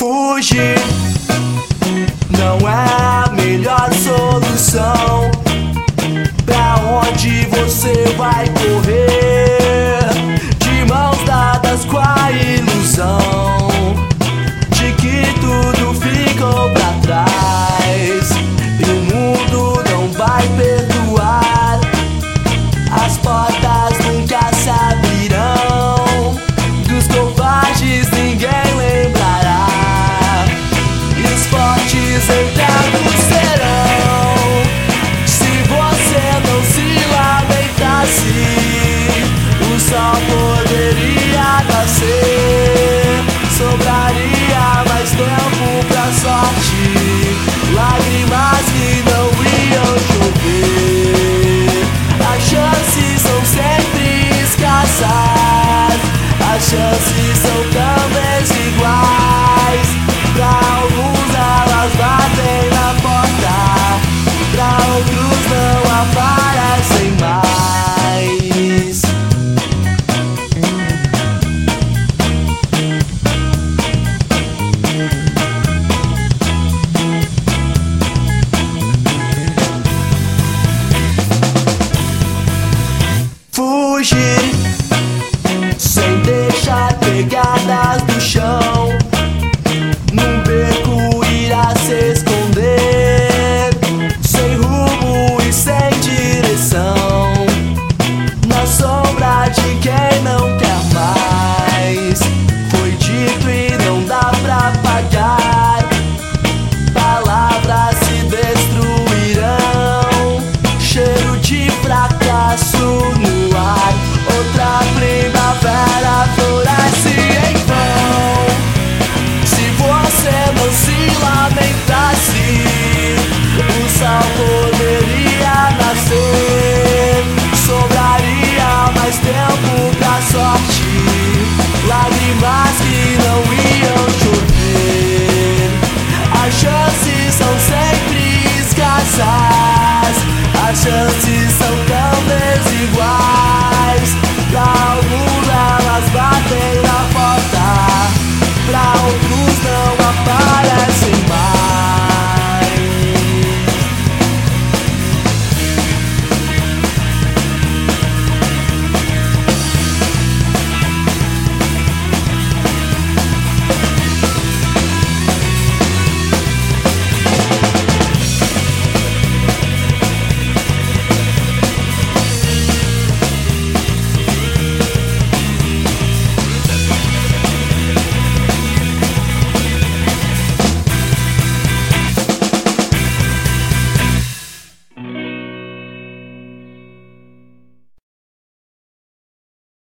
Fugir não é a melhor solução. Pra onde você vai correr? De mãos dadas com a ilusão de que tudo ficou pra trás e o mundo não vai perdoar. As portas nunca se abrirão, dos covardes ninguém lembrará, e os fortes eternos serão. Se você não se lamentasse, o sol poderia nascer, sobraria mais tempo pra sorte, lágrimas que não iam chover. As chances são sempre escassas, as chances são também iguais. Pra alguns elas batem na porta, pra outros não aparecem mais. Fugir sem deixar pegadas do chão, num beco irá se esconder, sem rumo e sem direção, na sombra de quem não quer mais. Foi dito e não dá pra pagar, palavras se destruirão, cheiro de fracasso no ar. Outra primavera floresce em vão. Se você não se lamentasse, o sol poderia nascer, sobraria mais tempo pra sorte, lágrimas que não iam chover. As chances são sempre escassas, as chances